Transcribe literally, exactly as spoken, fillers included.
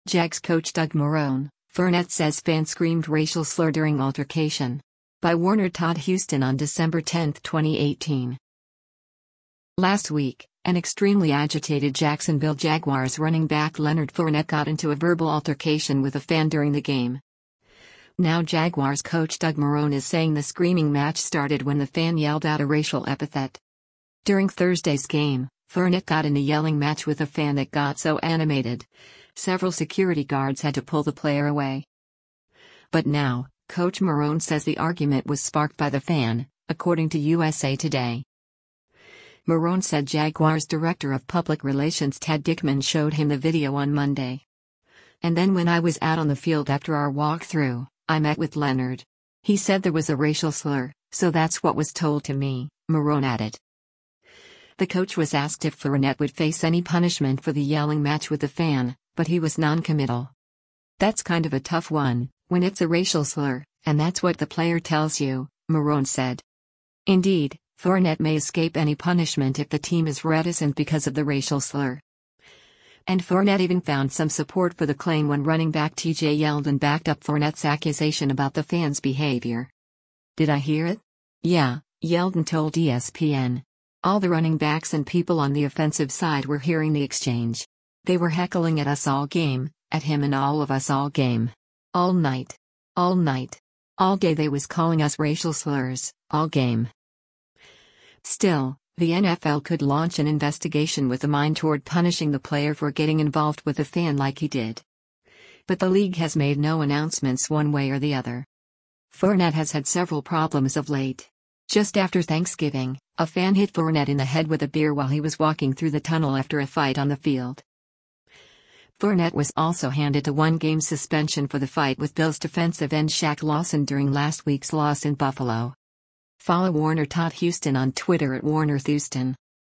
Jags coach Doug Marrone, Fournette says fan screamed racial slur during altercation. By Warner Todd Houston on December tenth, twenty eighteen. Last week, an extremely agitated Jacksonville Jaguars running back Leonard Fournette got into a verbal altercation with a fan during the game. Now Jaguars coach Doug Marrone is saying the screaming match started when the fan yelled out a racial epithet. During Thursday's game, Fournette got in a yelling match with a fan that got so animated, several security guards had to pull the player away. But now, Coach Marrone says the argument was sparked by the fan, according to U S A Today. Marrone said Jaguars Director of Public Relations Ted Dickman showed him the video on Monday. And then when I was out on the field after our walkthrough, I met with Leonard. He said there was a racial slur, so that's what was told to me, Marrone added. The coach was asked if Fournette would face any punishment for the yelling match with the fan, but he was non-committal. That's kind of a tough one, when it's a racial slur, and that's what the player tells you, Marrone said. Indeed, Fournette may escape any punishment if the team is reticent because of the racial slur. And Fournette even found some support for the claim when running back T J Yeldon backed up Fournette's accusation about the fans' behavior. Did I hear it? Yeah, Yeldon told E S P N. All the running backs and people on the offensive side were hearing the exchange. They were heckling at us all game, at him and all of us all game. All night. All night. All day they was calling us racial slurs, all game. Still, the N F L could launch an investigation with a mind toward punishing the player for getting involved with a fan like he did. But the league has made no announcements one way or the other. Fournette has had several problems of late. Just after Thanksgiving, a fan hit Fournette in the head with a beer while he was walking through the tunnel after a fight on the field. Fournette was also handed a one-game suspension for the fight with Bills defensive end Shaq Lawson during last week's loss in Buffalo. Follow Warner Todd Houston on Twitter at Warner Houston.